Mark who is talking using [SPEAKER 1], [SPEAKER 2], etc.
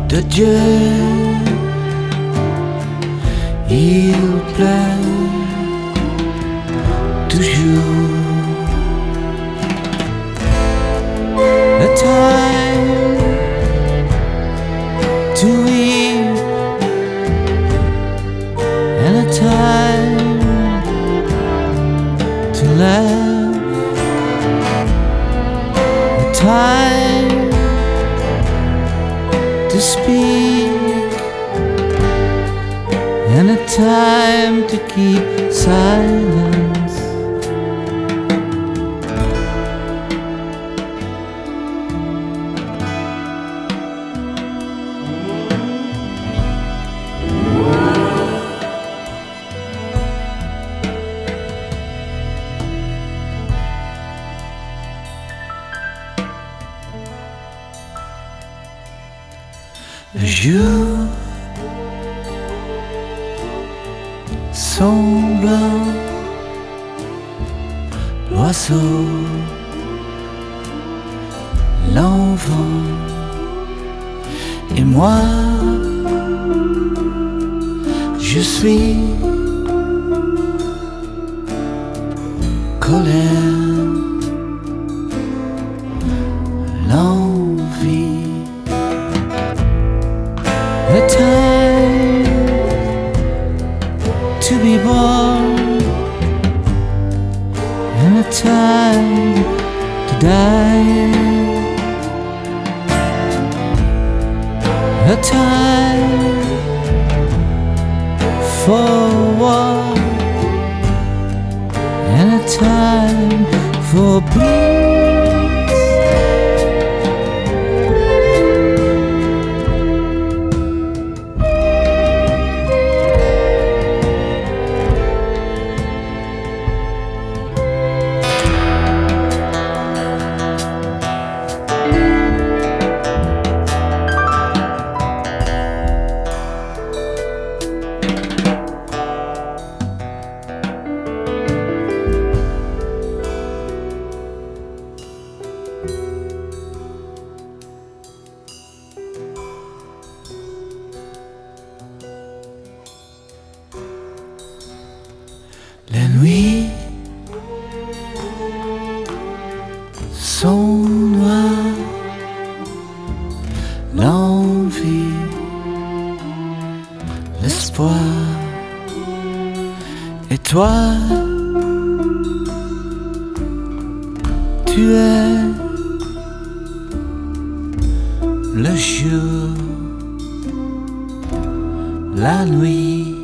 [SPEAKER 1] de Dieu. Il pleut toujours. A time to weep and a time to laugh, a time to speak and a time to keep silence. Le jour semble l'oiseau, l'enfant et moi, je suis colère, l'envie. A time to be born and a time to die, a time for war and a time for peace. Les nuits sont noires, l'envie, l'espoir, et toi, tu es le jour, la nuit.